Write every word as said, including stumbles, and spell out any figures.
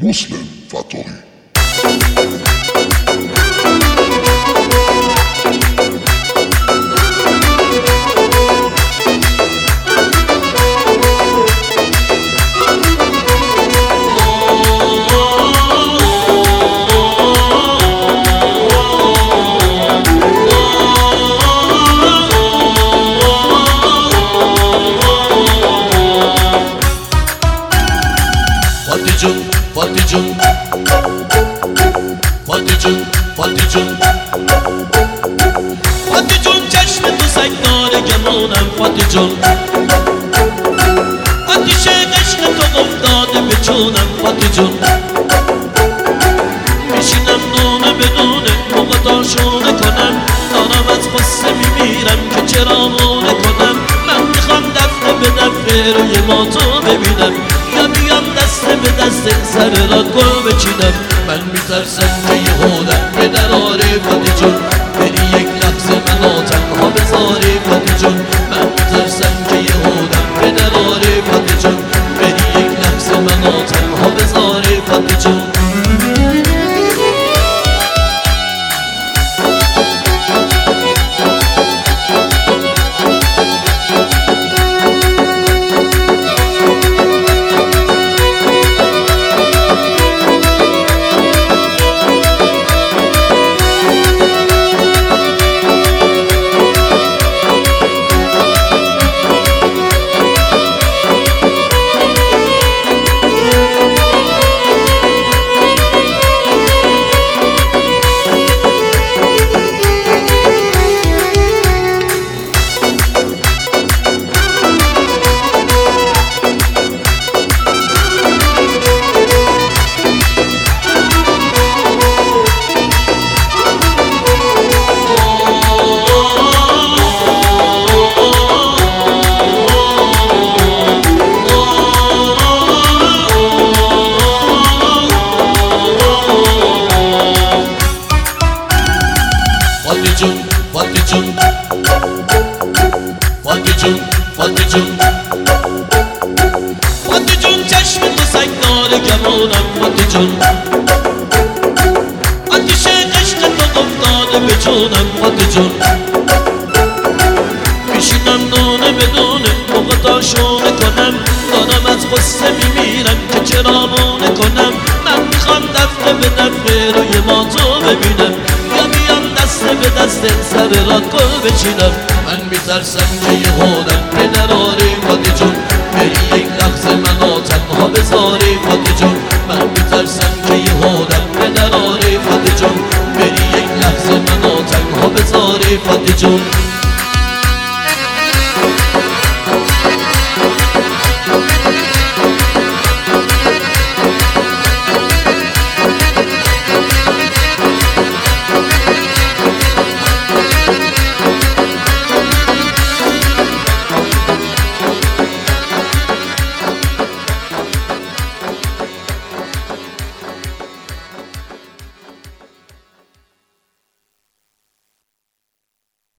مسلم فتاحی. فاتی جون فاتی جون فاتی جون فاتی جون فاتی جون چشم تو سگ داره گمانم فاتی جون آتیش عشق تو افتاده به چونم فاتی جون میشینم دونه بدونه موقع تاشونه کنم دارم از قصه میمیرم که چرا مونه کنم من میخوام دفعه به دفعه روی ما تو ببینم یا بیام دست به دست سر را گل بچینم من میترسم که یه هودم به دراره فاتی جون بری یک لحظه منو تنها بذاری فاتی جون من میترسم که یه هودم به دراره فاتی جون بری یک لحظه منو تنها بذاری فاتی جون فاتی جون فاتی جون فاتی جون فاتی جون فاتی جون چشم تو سگ داره گمانم فاتی جون آتیش عشق تو افتاده به جونم فاتی جون میشینم دونه بدونه موقع تاشونه کنم دارم از قصه میمیرم که چرا مونه کنم من میخوام دفعه به دفعه روی ما تو ببینم یا بیام دست به دست سر را گل بچینم من میترسم که یه هودم به دراری فاتی جون بری یک لحظه منو تنها بذاری فاتی جون من میترسم که یه هودم به دراری فاتی جون بری یک لحظه منو تنها بذاری فاتی جون